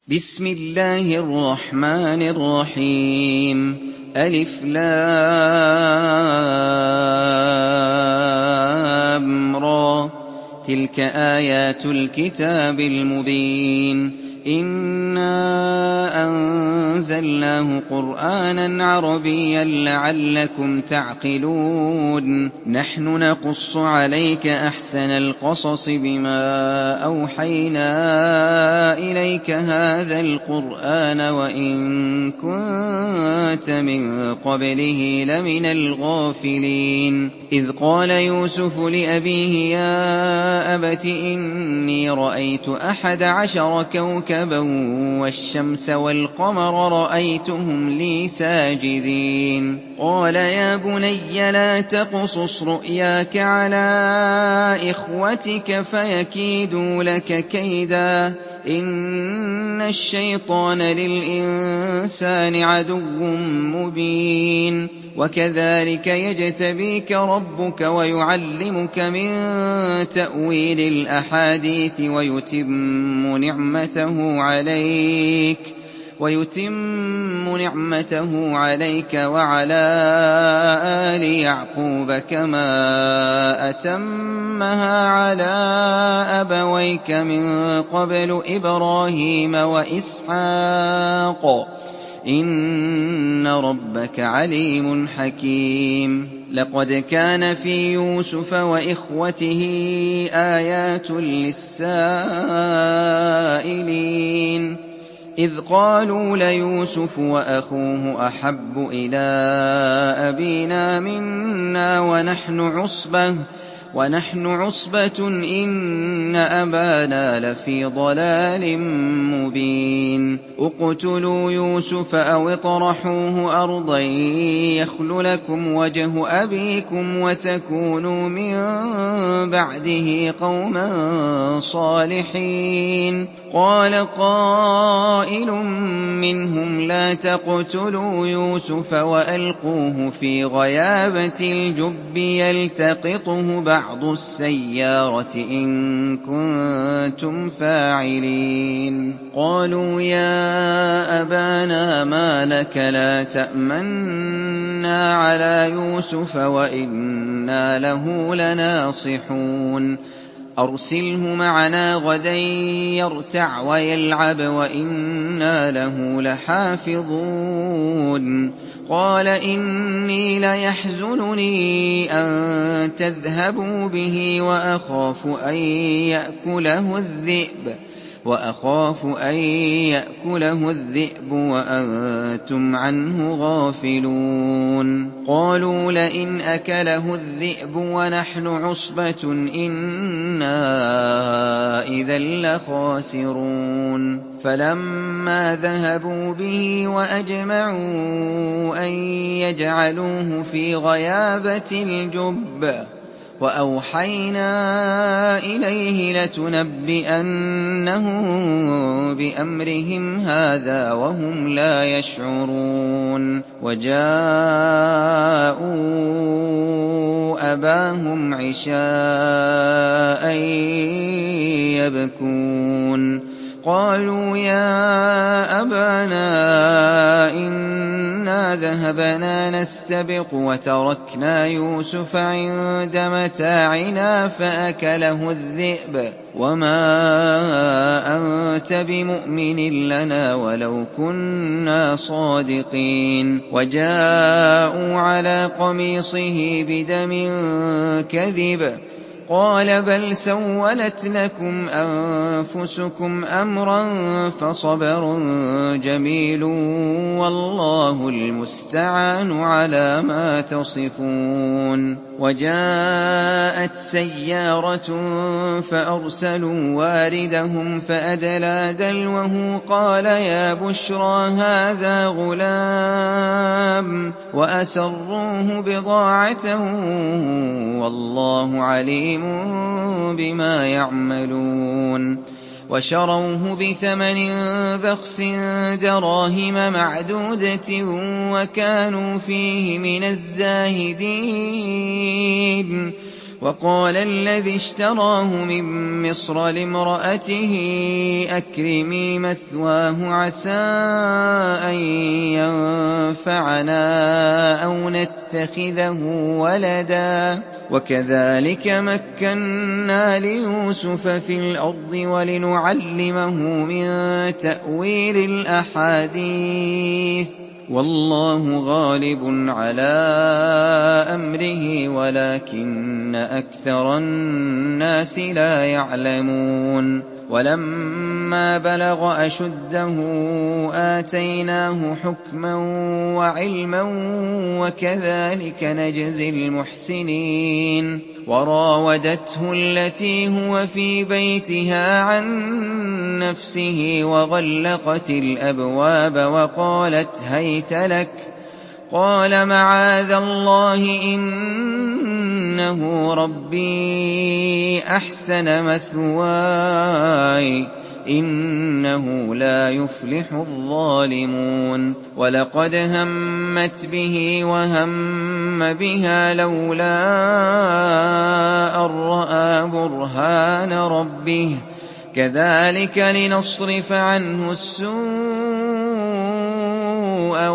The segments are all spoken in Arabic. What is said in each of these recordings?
بسم الله الرحمن الرحيم ألف لام را تلك آيات الكتاب المبين إنا أنزلناه قرآنا عربيا لعلكم تعقلون نحن نقص عليك أحسن القصص بما أوحينا إليك هذا القرآن وإن كنت من قبله لمن الغافلين إذ قال يوسف لأبيه يا أبت إني رأيت 11 كوكبا والشمس والقمر رأيتهم لي ساجدين قال يا بني لا تقصص رؤياك على إخوتك فيكيدوا لك كيدا إن الشيطان للإنسان عدو مبين وكذلك يجتبيك ربك ويعلمك من تأويل الأحاديث ويتم نعمته عليك وعلى آل يعقوب كما أتمها على أبويك من قبل إبراهيم وإسحاق إن ربك عليم حكيم لقد كان في يوسف وإخوته آيات للسائلين إذ قالوا ليوسف وأخوه أحب إلى أبينا منا ونحن عصبة إن أبانا لفي ضلال مبين اقتلوا يوسف أو اطرحوه أرضا يخل لكم وجه أبيكم وتكونوا من بعده قوما صالحين قال قائل منهم لا تقتلوا يوسف وألقوه في غيابة الجب يلتقطه بعض السيارة إن كنتم فاعلين قالوا يا أبانا ما لك لا تأمنا على يوسف وإنا له لناصحون أرسله معنا غدا يرتع ويلعب وإنا له لحافظون قال إني ليحزنني أن تذهبوا به وأخاف أن يأكله الذئب وأنتم عنه غافلون قالوا لئن أكله الذئب ونحن عصبة إنا إذا لخاسرون فلما ذهبوا به وأجمعوا أن يجعلوه في غيابة الجب وأوحينا إليه لتنبئنهم بأمرهم هذا وهم لا يشعرون وجاءوا أباهم عشاء يبكون قالوا يا أبانا إنا ذهبنا نستبق وتركنا يوسف عند متاعنا فأكله الذئب وما أنت بمؤمن لنا ولو كنا صادقين وجاءوا على قميصه بدم كذب قال بل سولت لكم أنفسكم أمرا فصبر جميل والله المستعان على ما تصفون وجاءت سيارة فأرسلوا واردهم فأدلى دلوه قال يا بشرى هذا غلام وأسروه بضاعة والله عليم بما يعملون وشروه بثمن بخس دراهم معدودة وكانوا فيه من الزاهدين وقال الذي اشتراه من مصر لامرأته أكرمي مثواه عسى أن ينفعنا أو نتخذه ولدا وكذلك مكنا ليوسف في الأرض ولنعلمه من تأويل الأحاديث والله غالب على أمره ولكن أكثر الناس لا يعلمون ولما بلغ أشده آتيناه حكما وعلما وكذلك نجزي المحسنين وراودته التي هو في بيتها عن نفسه وغلقت الأبواب وقالت هيت لك قال معاذ الله إنه ربي أحسن مثواي إنه لا يفلح الظالمون ولقد همت به وهم بها لولا أن رأى برهان ربه كذلك لنصرف عنه السوء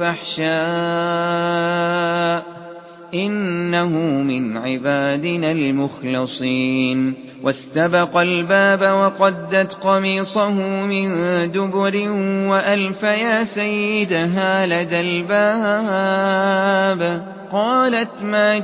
والفحشاء إنه من عبادنا المخلصين واستبق الباب وقدت قميصه من دبر وألف يا سيدها لدى الباب قالت ما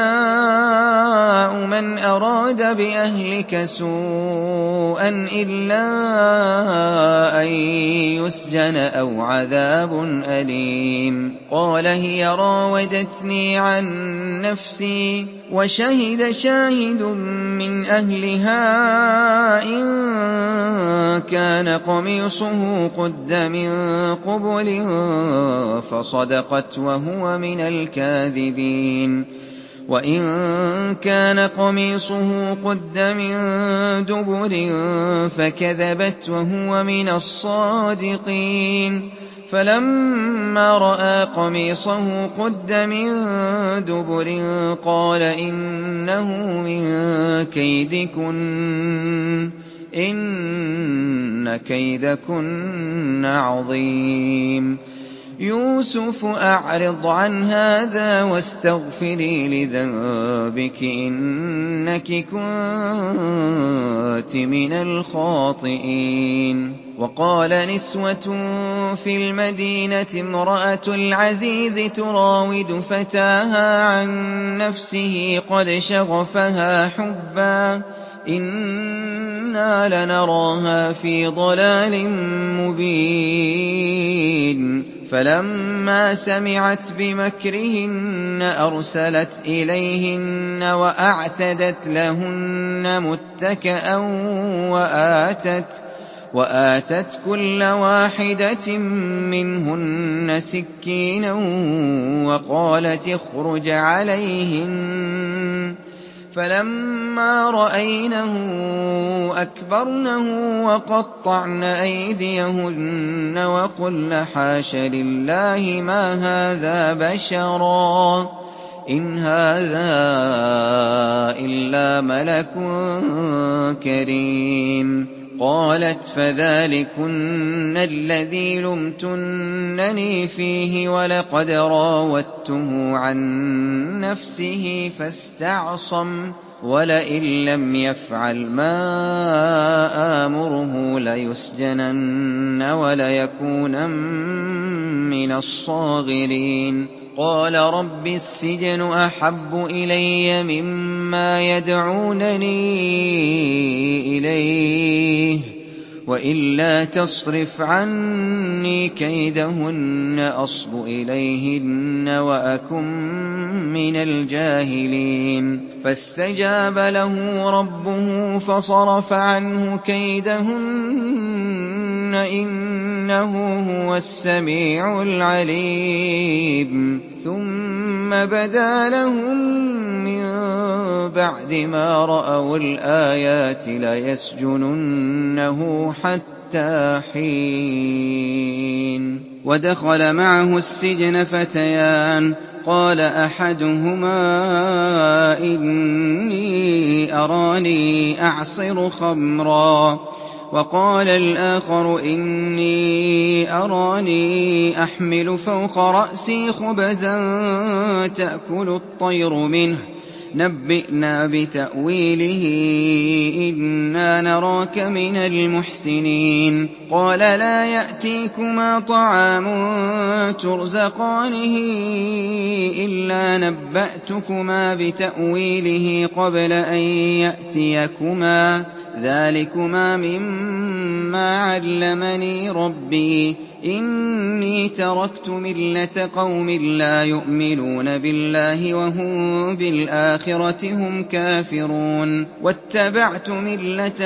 جزاء من أراد بأهلك سوءا إلا أن يسجن أو عذاب أليم قال هي راودتني عن نفسي وشهد شاهد من أهلها إن كان قميصه قد من قبل فصدقت وهو من الكاذبين وإن كان قميصه قد من دبر فكذبت وهو من الصادقين فلما رأى قميصه قد من دبر قال إنه من كيدكن إن كيدكن عظيم يوسف أعرض عن هذا واستغفري لذنبك إنك كنت من الخاطئين وقال نسوة في المدينة امرأة العزيز تراود فتاها عن نفسه قد شغفها حبا إنا لنراها في ضلال مبين فلما سمعت بمكرهن أرسلت إليهن وأعتدت لهن متكئا وآتت كل واحدة منهن سكينا وقالت اخرج عليهن فلما رأينه أكبرنه وقطعن أيديهن وقلن حاش لله ما هذا بشرا إن هذا إلا ملك كريم قالت فذلكن الذي لمتنني فيه ولقد راودته عن نفسه فاستعصم ولئن لم يفعل ما آمره ليسجنن وليكونن من الصاغرين قال رب السجن أحب إلي مما يدعونني إليه وإلا تصرف عني كيدهن أصب إليهن وأكن من الجاهلين فاستجاب له ربه فصرف عنه كيدهن إنه هو السميع العليم ثم بدا لهم من بعد ما رأوا الآيات ليسجننه حتى حين ودخل معه السجن فتيان، قال أحدهما إني أراني أعصر خمرا، وقال الآخر إني أراني أحمل فوق رأسي خبزا تأكل الطير منه، نبئنا بتأويله إنا نراك من المحسنين. قال لا يأتيكما طعام ترزقانه إلا نبأتكما بتأويله قبل أن يأتيكما، ذلكما مما علمني ربي، إني تركت ملة قوم لا يؤمنون بالله وهم بالآخرة هم كافرون، واتبعت ملة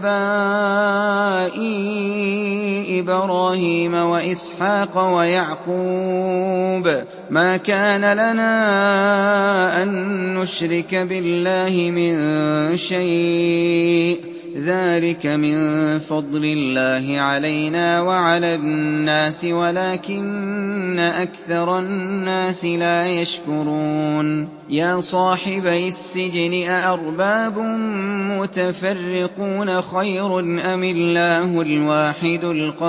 آبائي إبراهيم وإسحاق ويعقوب، ما كان لنا أن نشرك بالله من شيء، ذلك من فضل الله علينا وعلى الناس ولكن أكثر الناس لا يشكرون. يا صاحبي السجن أأرباب متفرقون خير أم الله الواحد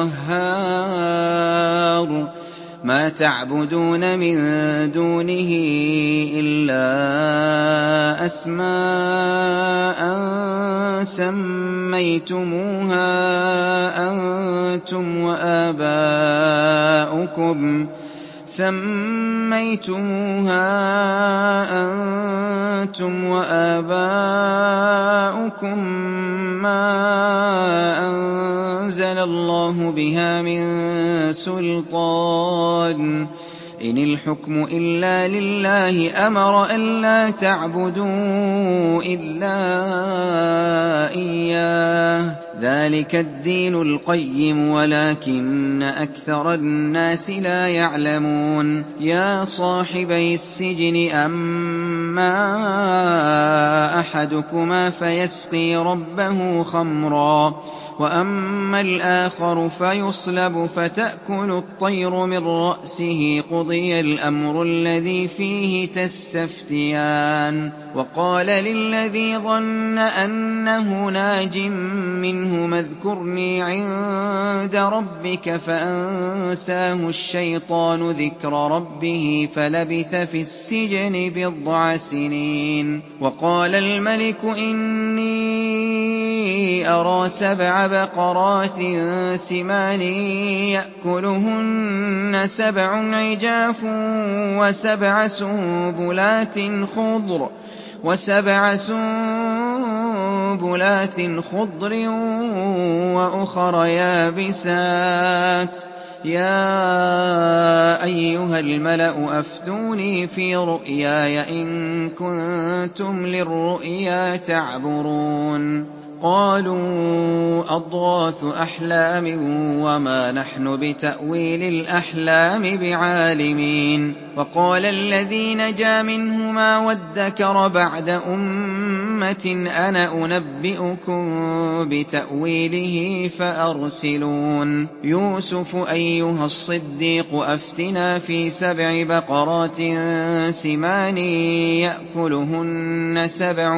القهار، ما تعبدون من دونه إلا أسماء سميتموها أنتم وآباؤكم ما أنزل الله بها من سلطان، إن الحكم إلا لله أمر ألا تعبدوا إلا إياه، ذلك الدين القيم ولكن أكثر الناس لا يعلمون. يا صاحبي السجن أما أحدكما فيسقي ربه خمرا، وأما الآخر فيصلب فتأكل الطير من رأسه، قضي الأمر الذي فيه تستفتيان. وقال للذي ظن أنه ناج منهما اذكرني عند ربك فأنساه الشيطان ذكر ربه فلبث في السجن بضع سنين. وقال الملك إني أرى 7 بقرات سمان يأكلهن 7 عجاف وسبع سنبلات خضر وأخر يابسات، يا أيها الملأ أفتوني في رؤياي إن كنتم للرؤيا تعبرون. قالوا أضغاث أحلام وما نحن بتأويل الأحلام بعالمين. وقال الذي نجا منهما وادكر بعد أمة أنا أنبئكم بتأويله فأرسلون. يوسف أيها الصديق أفتنا في 7 بقرات سمان يأكلهن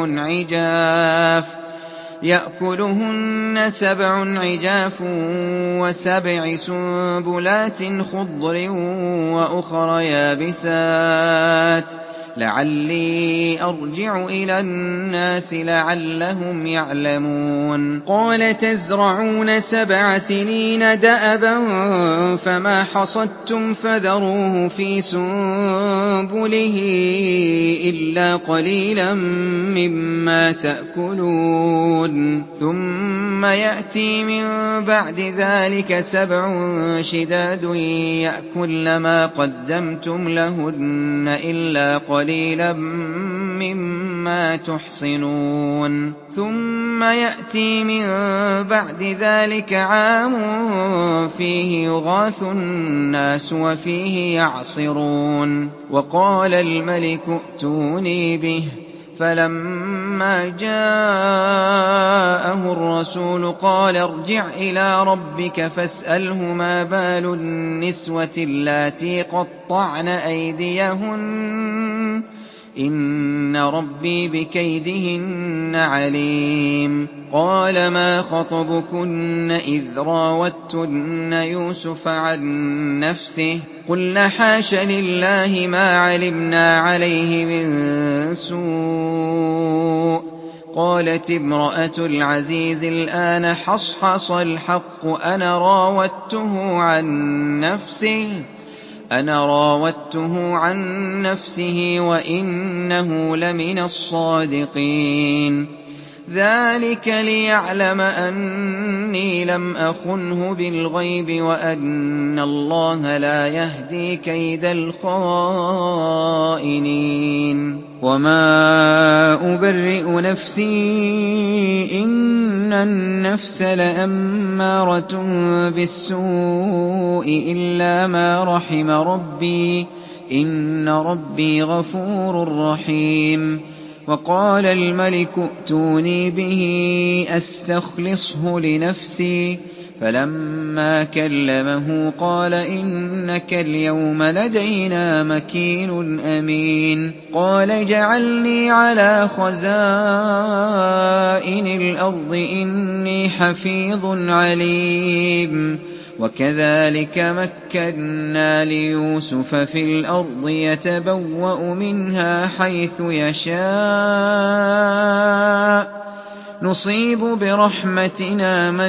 7 عجاف و7 سنبلات خضر وأخر يابسات لعلي أرجع إلى الناس لعلهم يعلمون. قال تزرعون 7 سنين دأبا فما حصدتم فذروه في سنبله إلا قليلا مما تأكلون. ثم يأتي من بعد ذلك 7 شداد يأكلن ما قدمتم لهن إلا قليلا مما تحصنون. ثم يأتي من بعد ذلك عام فيه يغاث الناس وفيه يعصرون. وقال الملك ائتوني به، فلما فَلَمَّا جَاءَهُ الرَّسُولُ قَالَ ارْجِعْ إِلَىٰ رَبِّكَ فَاسْأَلْهُ مَا بَالُ النِّسْوَةِ اللَّاتِي قَطَّعْنَ أَيْدِيَهُنَّ ۚ إِنَّ رَبِّي بِكَيْدِهِنَّ عَلِيمٌ. قَالَ مَا خَطْبُكُنَّ إِذْ رَاوَدتُّنَّ يُوسُفَ عَن نَّفْسِهِ ۚ قُلْنَ حَاشَ لِلَّهِ مَا عَلِمْنَا عَلَيْهِ مِن سُوءٍ ۚ قَالَتِ امْرَأَتُ الْعَزِيزِ الْآنَ حَصْحَصَ الْحَقُّ أَنَا رَاوَدتُّهُ عَن نَّفْسِهِ وَإِنَّهُ لَمِنَ الصَّادِقِينَ ذَٰلِكَ لِيَعْلَمَ أَنِّي لَمْ أَخُنْهُ بِالْغَيْبِ وَأَنَّ اللَّهَ لَا يَهْدِي كَيْدَ الْخَائِنِينَ وَمَا أُبَرِّئُ نَفْسِي ۚ إِنَّ النَّفْسَ لَأَمَّارَةٌ بِالسُّوءِ إِلَّا مَا رَحِمَ رَبِّي ۚ إِنَّ رَبِّي غَفُورٌ رَّحِيمٌ. وَقَالَ الْمَلِكُ ائْتُونِي بِهِ أَسْتَخْلِصْهُ لِنَفْسِي ۖ فَلَمَّا كَلَّمَهُ قَالَ إِنَّكَ الْيَوْمَ لَدَيْنَا مَكِينٌ أَمِينٌ. قَالَ اجْعَلْنِي عَلَىٰ خَزَائِنِ الْأَرْضِ ۖ إِنِّي حَفِيظٌ عَلِيمٌ. وَكَذَٰلِكَ مَكَّنَّا لِيُوسُفَ فِي الْأَرْضِ يَتَبَوَّأُ مِنْهَا حَيْثُ يَشَاءُ ۚ نُصِيبُ بِرَحْمَتِنَا مَن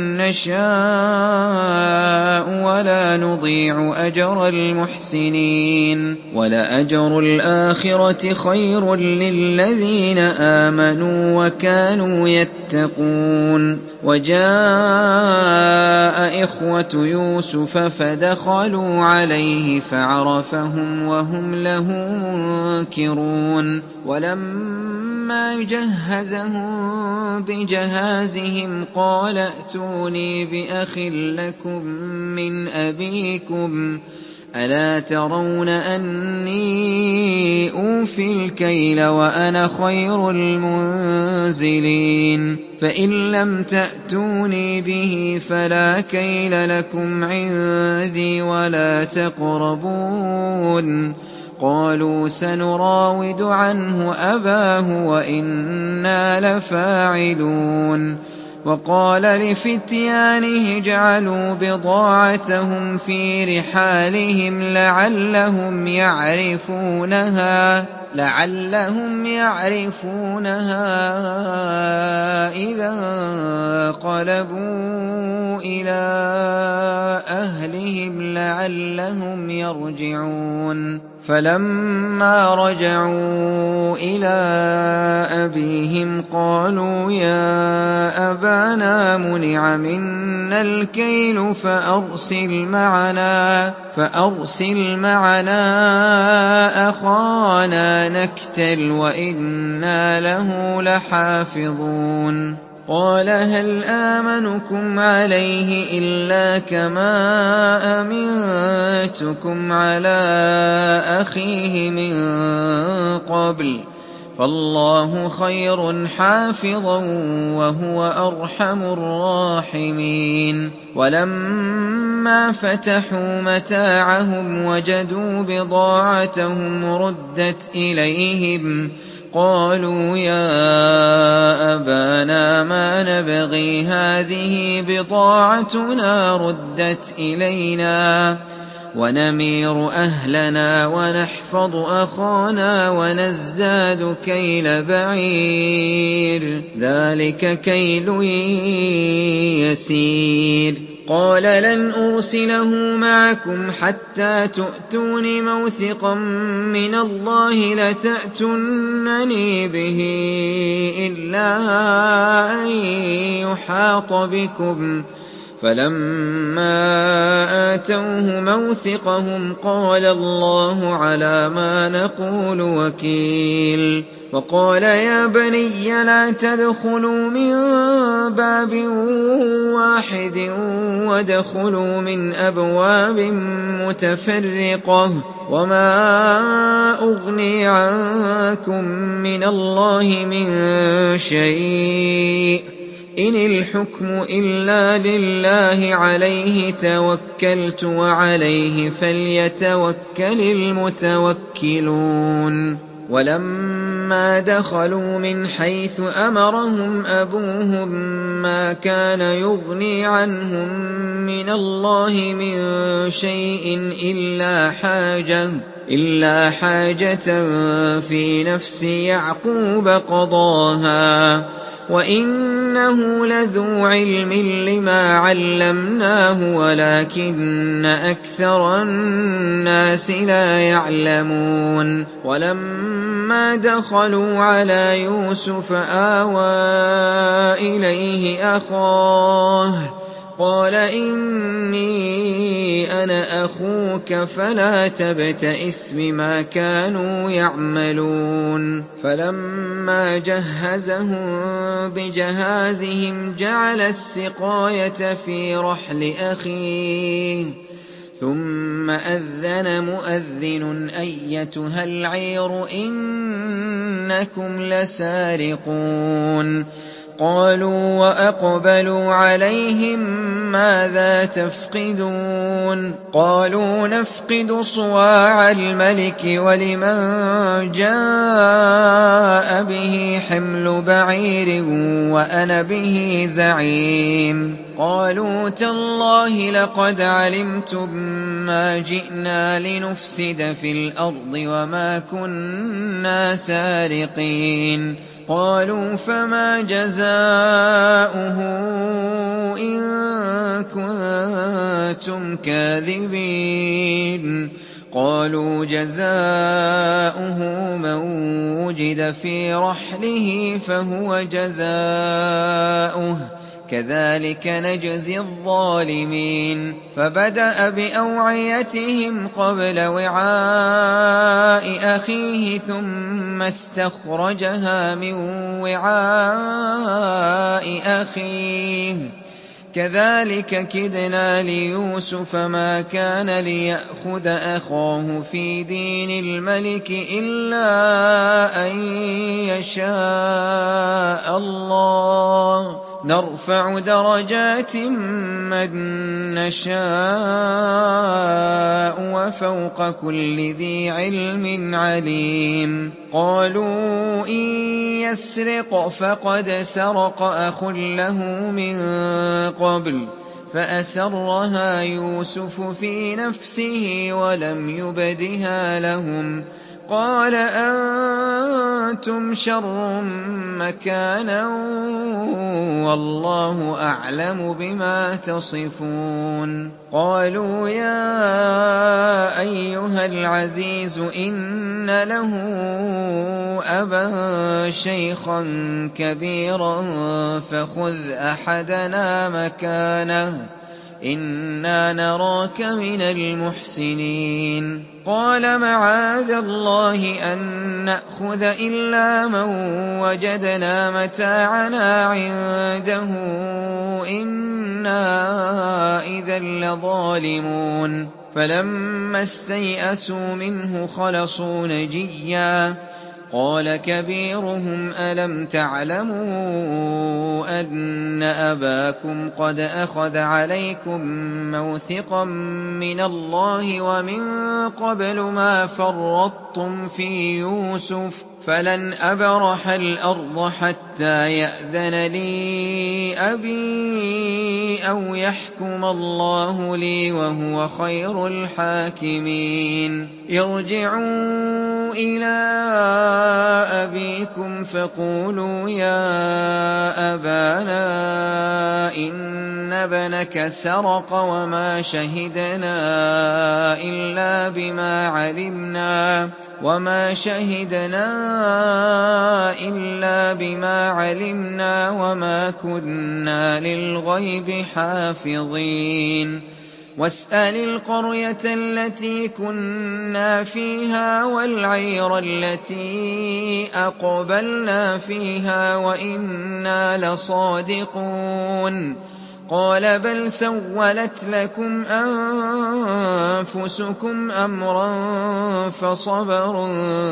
نَّشَاءُ وَلَا نُضِيعُ أَجْرَ الْمُحْسِنِينَ وَلَأَجْرُ الْآخِرَةِ خَيْرٌ لِّلَّذِينَ آمَنُوا وَكَانُوا يَتَّقُونَ وَجَاءَ إِخْوَةُ يُوسُفَ فَدَخَلُوا عَلَيْهِ فَعَرَفَهُمْ وَهُمْ لَهُ مُنكِرُونَ وَلَمَّا جَهَّزَهُم بِجَهَازِهِمْ قَالَ ائْتُونِي بِأَخٍ لَّكُم مِّنْ أَبِيكُمْ ۚ أَلَا تَرَوْنَ أَنِّي أُوفِي الْكَيْلَ وَأَنَا خَيْرُ الْمُنزِلِينَ فَإِن لَّمْ تَأْتُونِي بِهِ فَلَا كَيْلَ لَكُمْ عِندِي وَلَا تَقْرَبُونِ قَالُوا سَنُرَاوِدُ عَنْهُ أَبَاهُ وَإِنَّا لَفَاعِلُونَ وَقَالَ لِفِتْيَانِهِ اجْعَلُوا بِضَاعَتَهُمْ فِي رِحَالِهِمْ لَعَلَّهُمْ يَعْرِفُونَهَا إِذَا انقَلَبُوا إِلَىٰ أَهْلِهِمْ لَعَلَّهُمْ يَرْجِعُونَ فَلَمَّا رَجَعُوا إِلَىٰ أَبِيهِمْ قَالُوا يَا أَبَانَا مُنِعَ مِنَّا الْكَيْلُ فَأَرْسِلْ مَعَنَا أَخَانَا نَكْتَلْ وَإِنَّا لَهُ لَحَافِظُونَ قَالَ هَلْ آمَنُكُمْ عَلَيْهِ إِلَّا كَمَا أَمِنتُكُمْ عَلَىٰ أَخِيهِ مِن قَبْلُ ۖ فَاللَّهُ خَيْرٌ حَافِظًا وَهُوَ أَرْحَمُ الرَّاحِمِينَ وَلَمَّا فَتَحُوا مَتَاعَهُمْ وَجَدُوا بِضَاعَتَهُمْ رُدَّتْ إِلَيْهِمْ قَالُوا يَا أَبَانَا مَا نَبْغِي ۖ هَٰذِهِ بِضَاعَتُنَا رُدَّتْ إِلَيْنَا وَنَمِيرُ أَهْلَنَا وَنَحْفَظُ أَخَانَا وَنَزْدَادُ كَيْلَ بَعِيرٍ ۖ ذَٰلِكَ كَيْلٌ يَسِيرٌ قَالَ لَنْ أُرْسِلَهُ مَعَكُمْ حَتَّىٰ تُؤْتُونِ مَوْثِقًا مِّنَ اللَّهِ لَتَأْتُنَّنِي بِهِ إِلَّا أَن يُحَاطَ بِكُمْ ۖ فَلَمَّا آتَوْهُ مَوْثِقَهُمْ قَالَ اللَّهُ عَلَىٰ مَا نَقُولُ وَكِيلٌ وَقَالَ يَا بَنِيَّ لَا تَدْخُلُوا مِن بَابٍ وَاحِدٍ وَادْخُلُوا مِنْ أَبْوَابٍ مُّتَفَرِّقَةٍ وَمَا أُغْنِي عَنكُم مِّنَ اللَّهِ مِن شَيْءٍ ۖ إِنِ الْحُكْمُ إِلَّا لِلَّهِ عَلَيْهِ تَوَكَّلْتُ وَعَلَيْهِ فَلْيَتَوَكَّلِ الْمُتَوَكِّلُونَ وَلَمَّا دَخَلُوا مِنْ حَيْثُ أَمَرَهُمْ أَبُوهُم مَّا كَانَ يُغْنِي عَنْهُم مِّنَ اللَّهِ مِن شَيْءٍ إِلَّا حَاجَةً فِي نَفْسِ يَعْقُوبَ قَضَاهَا وَإِنَّهُ لَذُو عِلْمٍ لِّمَا عَلَّمْنَاهُ وَلَٰكِنَّ أَكْثَرَ النَّاسِ لَا يَعْلَمُونَ وَلَمَّا دَخَلُوا عَلَىٰ يُوسُفَ آوَىٰ إِلَيْهِ أَخَاهُ قَالَ إِنِّي أَنَا أَخُوكَ فَلَا تَبْتَئِسْ بِمَا كَانُوا يَعْمَلُونَ فَلَمَّا جَهَّزَهُم بِجَهَازِهِمْ جَعَلَ السِّقَايَةَ فِي رَحْلِ أَخِيهِ ثُمَّ أَذَّنَ مُؤَذِّنٌ أَيَّتُهَا الْعِيرُ إِنَّكُمْ لَسَارِقُونَ قَالُوا وَأَقْبَلُوا عَلَيْهِم مَّاذَا تَفْقِدُونَ قَالُوا نَفْقِدُ صُوَاعَ الْمَلِكِ وَلِمَن جَاءَ بِهِ حِمْلُ بَعِيرٍ وَأَنَا بِهِ زَعِيمٌ قَالُوا تَاللَّهِ لَقَدْ عَلِمْتُم مَّا جِئْنَا لِنُفْسِدَ فِي الْأَرْضِ وَمَا كُنَّا سَارِقِينَ قَالُوا فَمَا جَزَاؤُهُ إِن كُنتُمْ كَاذِبِينَ قَالُوا جَزَاؤُهُ مَن وُجِدَ فِي رَحْلِهِ فَهُوَ جَزَاؤُهُ كَذَٰلِكَ نَجْزِي الظَّالِمِينَ فَبَدَأَ بِأَوْعِيَتِهِمْ قَبْلَ وِعَاءِ أَخِيهِ ثُمَّ اسْتَخْرَجَهَا مِن وِعَاءِ أَخِيهِ كَذَٰلِكَ كِدْنَا لِيُوسُفَ مَا كَانَ لِيَأْخُذَ أَخَاهُ فِي دِينِ الْمَلِكِ إِلَّا أَن يَشَاءَ اللَّهُ ۚ نَرْفَعُ دَرَجَاتٍ مَّن نَّشَاءُ ۗ وَفَوْقَ كُلِّ ذِي عِلْمٍ عَلِيمٌ قَالُوا إِن يَسْرِقْ فَقَدْ سَرَقَ أَخٌ لَّهُ مِن قَبْلُ فَأَسَرَّهَا يُوسُفُ فِي نَفْسِهِ وَلَمْ يُبْدِهَا لَهُمْ قَالَ أَنتُمْ شَرٌّ مَّكَانًا وَاللَّهُ أَعْلَمُ بِمَا تَصِفُونَ قَالُوا يَا أَيُّهَا الْعَزِيزُ إِنَّ لَهُ أَبًا شَيْخًا كَبِيرًا فَخُذْ أَحَدَنَا مَكَانَهُ إِنَّا نَرَاكَ مِنَ الْمُحْسِنِينَ قَالَ مَعَاذَ اللَّهِ أَن نَّأْخُذَ إِلَّا مَن وَجَدْنَا مَتَاعَنَا عِندَهُ إِنَّا إِذًا لَّظَالِمُونَ فَلَمَّا اسْتَيْأَسُوا مِنْهُ خَلَصُوا نَجِيًّا قَالَ كَبِيرُهُمْ أَلَمْ تَعْلَمُوا أَنَّ أَبَاكُمْ قَدْ أَخَذَ عَلَيْكُم مَّوْثِقًا مِّنَ اللَّهِ وَمِن قَبْلُ مَا فَرَّطتُمْ فِي يُوسُفَ فَلَنْ أَبْرَحَ الْأَرْضَ حَتَّىٰ يَأْذَنَ لِي أَبِي أَوْ يَحْكُمَ اللَّهُ لِي وَهُوَ خَيْرُ الْحَاكِمِينَ ارْجِعُوا إِلَىٰ أَبِيكُمْ فَقُولُوا يَا أَبَانَا إِنَّ ابْنَكَ سَرَقَ وَمَا شَهِدْنَا إِلَّا بِمَا عَلِمْنَا وَمَا كُنَّا لِلْغَيْبِ حَافِظِينَ وَاسْأَلِ الْقَرْيَةَ الَّتِي كُنَّا فِيهَا وَالْعِيرَ الَّتِي أَقْبَلْنَا فِيهَا وَإِنَّا لَصَادِقُونَ قَالَ بَلْ سَوَّلَتْ لَكُمْ أَنفُسُكُمْ أَمْرًا فَصَبْرٌ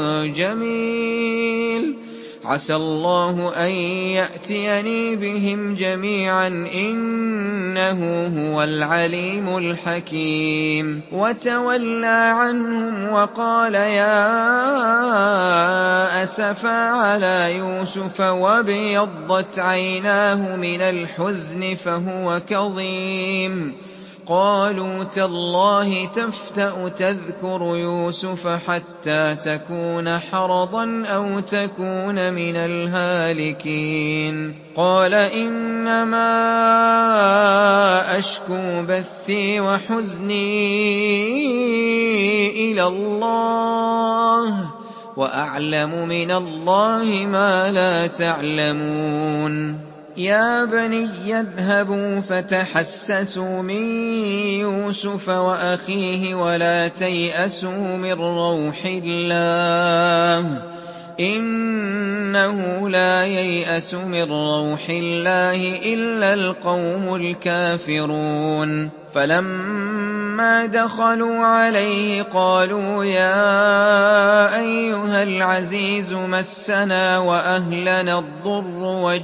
جَمِيلٌ عَسَى اللَّهُ أَن يَأْتِيَنِي بِهِمْ جَمِيعًا إِنَّهُ هُوَ الْعَلِيمُ الْحَكِيمُ وَتَوَلَّىٰ عَنْهُمْ وَقَالَ يَا أَسَفَىٰ عَلَىٰ يُوسُفَ وَابْيَضَّتْ عَيْنَاهُ مِنَ الْحُزْنِ فَهُوَ كَظِيمٌ قَالُوا تَاللَّهِ تَفْتَأُ تَذْكُرُ يُوسُفَ حَتَّىٰ تَكُونَ حَرَضًا أَوْ تَكُونَ مِنَ الْهَالِكِينَ قَالَ إِنَّمَا أَشْكُو بَثِّي وَحُزْنِي إِلَى اللَّهِ وَأَعْلَمُ مِنَ اللَّهِ مَا لَا تَعْلَمُونَ يَا بَنِيَّ اذْهَبُوا فَتَحَسَّسُوا مِن يُوسُفَ وَأَخِيهِ وَلَا تَيْأَسُوا مِن رَّوْحِ اللَّهِ ۖ إِنَّهُ لَا يَيْأَسُ مِن رَّوْحِ اللَّهِ إِلَّا الْقَوْمُ الْكَافِرُونَ فَلَمَّا دَخَلُوا عَلَيْهِ قَالُوا يَا أَيُّهَا الْعَزِيزُ مَسَّنَا وَأَهْلَنَا الضُّرُّ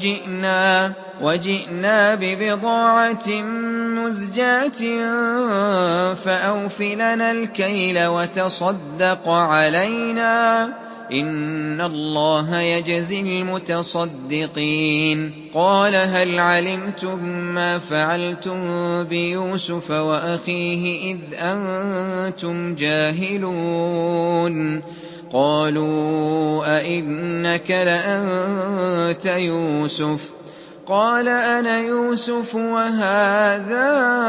وَجِئْنَا بِبِضَاعَةٍ مُّزْجَاةٍ فَأَوْفِ لَنَا الْكَيْلَ وَتَصَدَّقْ عَلَيْنَا ۖ إِنَّ اللَّهَ يَجْزِي الْمُتَصَدِّقِينَ قَالَ هَلْ عَلِمْتُم مَّا فَعَلْتُم بِيُوسُفَ وَأَخِيهِ إِذْ أَنتُمْ جَاهِلُونَ قَالُوا أَإِنَّكَ لَأَنتَ يُوسُفُ ۖ قَالَ أَنَا يُوسُفُ وَهَٰذَا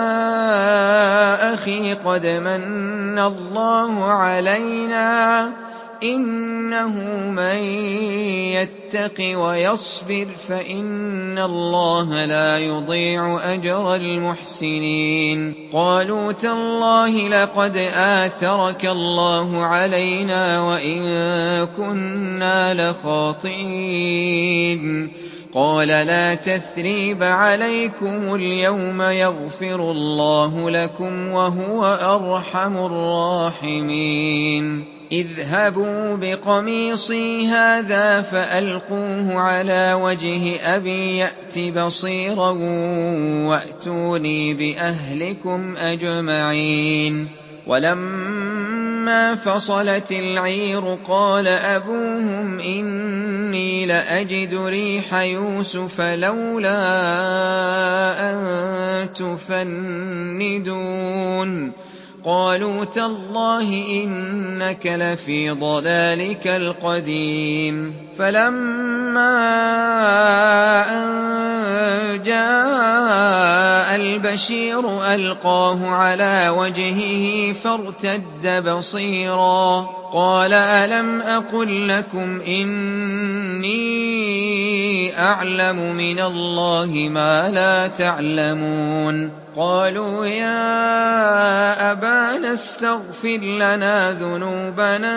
أَخِي قَدْ مَنَّ اللَّهُ عَلَيْنَا ۖ إِنَّهُ مَن يَتَّقِ وَيَصْبِرْ فَإِنَّ اللَّهَ لَا يُضِيعُ أَجْرَ الْمُحْسِنِينَ قَالُوا تَاللَّهِ لَقَدْ آثَرَكَ اللَّهُ عَلَيْنَا وَإِن كُنَّا لَخَاطِئِينَ قَالَ لَا تَثْرِيبَ عَلَيْكُمُ الْيَوْمَ يَغْفِرُ اللَّهُ لَكُمْ وَهُوَ أَرْحَمُ الرَّاحِمِينَ اذْهَبُوا بِقَمِيصِي هَٰذَا فَأَلْقُوهُ عَلَىٰ وَجْهِ أَبِي يَأْتِ بَصِيرًا وَأْتُونِي بِأَهْلِكُمْ أَجْمَعِينَ وَلَمَّا فَصَلَتِ الْعِيرُ قَالَ أَبُوهُمْ إِنِّي لَأَجِدُ رِيحَ يُوسُفَ لَوْلَا أَن تُفَنِّدُونِ قَالُوا تَاللَّهِ إِنَّكَ لَفِي ضَلَالِكَ الْقَدِيمِ فَلَمَّا أَن جَاءَ الْبَشِيرُ أَلْقَاهُ عَلَىٰ وَجْهِهِ فَارْتَدَّ بَصِيرًا قَالَ أَلَمْ أَقُل لَّكُمْ إِنِّي أَعْلَمُ مِنَ اللَّهِ مَا لَا تَعْلَمُونَ قَالُوا يَا أَبَانَا اسْتَغْفِرْ لَنَا ذُنُوبَنَا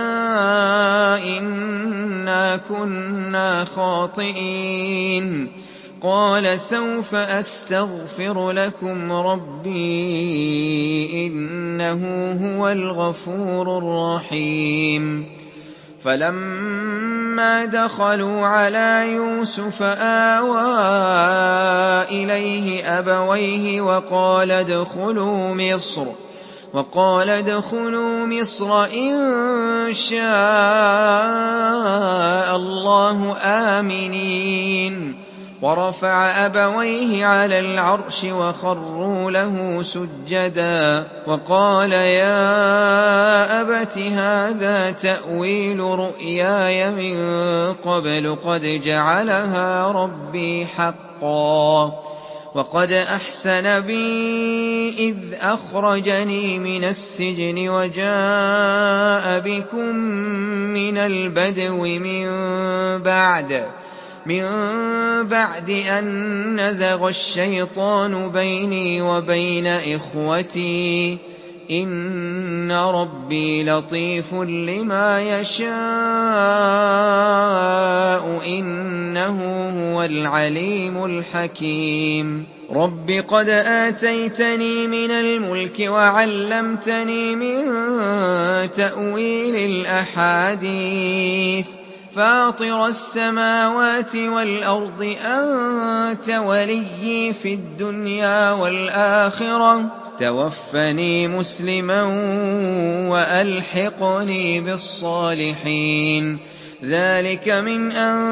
إِنَّا كُنَّا خَاطِئِينَ قَالَ سَوْفَ أَسْتَغْفِرُ لَكُمْ رَبِّي إِنَّهُ هُوَ الْغَفُورُ الرَّحِيمُ فَلَمَّا دَخَلُوا عَلَىٰ يُوسُفَ آوَىٰ إِلَيْهِ أَبَوَيْهِ وَقَالَ ادْخُلُوا مِصْرَ إِن شَاءَ اللَّهُ آمِنِينَ وَرَفَعَ أَبَوَيْهِ عَلَى الْعَرْشِ وَخَرُّوا لَهُ سُجَّدًا وَقَالَ يَا أَبَتِ هَٰذَا تَأْوِيلُ رُؤْيَايَ مِن قَبْلُ قَدْ جَعَلَهَا رَبِّي حَقًّا وَقَدْ أَحْسَنَ بِي إِذْ أَخْرَجَنِي مِنَ السِّجْنِ وَجَاءَ بِكُم مِّنَ الْبَدْوِ مِن بَعْدِ أَن نَّزَغَ الشَّيْطَانُ بَيْنِي وَبَيْنَ إِخْوَتِي ۚ إِنَّ رَبِّي لَطِيفٌ لِّمَا يَشَاءُ ۚ إِنَّهُ هُوَ الْعَلِيمُ الْحَكِيمُ رَبِّ قَدْ آتَيْتَنِي مِنَ الْمُلْكِ وَعَلَّمْتَنِي مِن تَأْوِيلِ الْأَحَادِيثِ فَاطِرَ السَّمَاوَاتِ وَالْأَرْضِ أَنتَ وَلِيِّي فِي الدُّنْيَا وَالْآخِرَةِ تَوَفَّنِي مُسْلِمًا وَأَلْحِقْنِي بِالصَّالِحِينَ ذَٰلِكَ مِنْ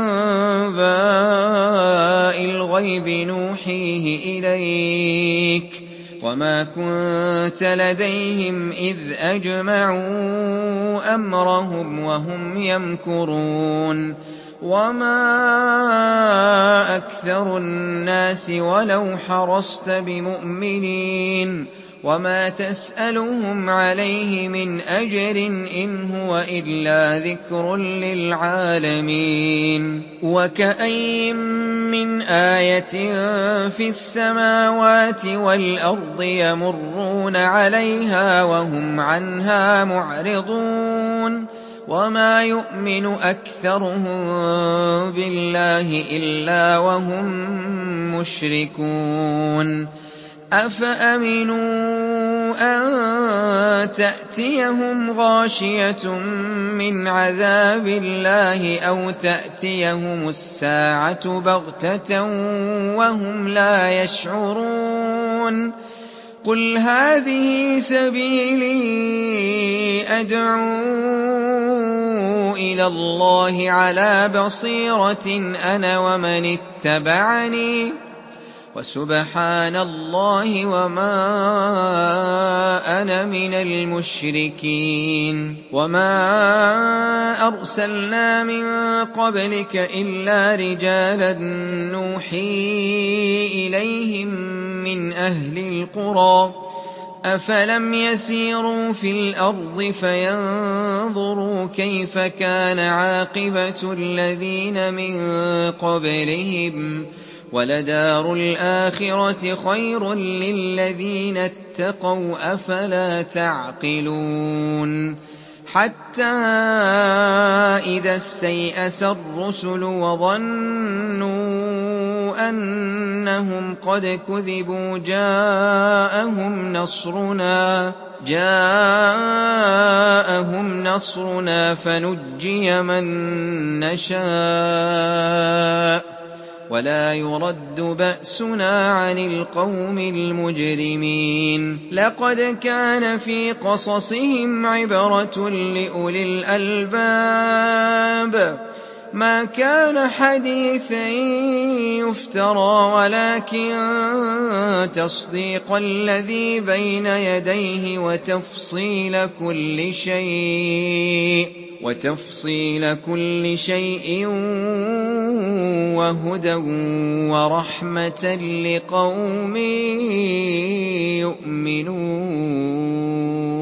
أَنبَاءِ الْغَيْبِ نُوحِيهِ إِلَيْكَ ۖ وَمَا كُنتَ لَدَيْهِمْ إِذْ أَجْمَعُوا أَمْرَهُمْ وَهُمْ يَمْكُرُونَ وَمَا أَكْثَرُ النَّاسِ وَلَوْ حَرَصْتَ بِمُؤْمِنِينَ وَمَا تَسْأَلُهُمْ عَلَيْهِ مِنْ أَجْرٍ إِنْ هُوَ إِلَّا ذِكْرٌ لِّلْعَالَمِينَ وَكَأَيِّن مِّنْ آيَةٍ فِي السَّمَاوَاتِ وَالْأَرْضِ يَمُرُّونَ عَلَيْهَا وَهُمْ عَنْهَا مُعْرِضُونَ وَمَا يُؤْمِنُ أَكْثَرُهُم بِاللَّهِ إِلَّا وَهُم مُّشْرِكُونَ أَفَأَمِنُوا أَن تَأْتِيَهُمْ غَاشِيَةٌ مِّنْ عَذَابِ اللَّهِ أَوْ تَأْتِيَهُمُ السَّاعَةُ بَغْتَةً وَهُمْ لَا يَشْعُرُونَ قُلْ هَٰذِهِ سَبِيلِي أَدْعُو إِلَى اللَّهِ عَلَىٰ بَصِيرَةٍ أَنَا وَمَنِ اتَّبَعَنِي ۖ وَسُبْحَانَ اللَّهِ وَمَا أَنَا مِنَ الْمُشْرِكِينَ وَمَا أَرْسَلْنَا مِن قَبْلِكَ إِلَّا رِجَالًا نُّوحِي إِلَيْهِم مِّنْ أَهْلِ الْقُرَىٰ ۗ أَفَلَمْ يَسِيرُوا فِي الْأَرْضِ فَيَنظُرُوا كَيْفَ كَانَ عَاقِبَةُ الَّذِينَ مِن قَبْلِهِمْ ۗ وَلَدَارُ الْآخِرَةِ خَيْرٌ لِّلَّذِينَ اتَّقَوْا ۗ أَفَلَا تَعْقِلُونَ حَتَّىٰ إِذَا اسْتَيْأَسَ الرُّسُلُ وَظَنُّوا أَنَّهُمْ قَدْ كُذِبُوا جَاءَهُمْ نَصْرُنَا فَنُجِّيَ مَن نَّشَاءُ وَلَا يُرَدُّ بَأْسُنَا عَنِ الْقَوْمِ الْمُجْرِمِينَ لَقَدْ كَانَ فِي قَصَصِهِمْ عِبْرَةٌ لِّأُولِي الْأَلْبَابِ مَا كَانَ حَدِيثًا يُفْتَرَىٰ وَلَٰكِن تَصْدِيقَ الَّذِي بَيْنَ يَدَيْهِ وَتَفْصِيلَ كُلِّ شَيْءٍ وَهُدًى وَرَحْمَةً لِّقَوْمٍ يُؤْمِنُونَ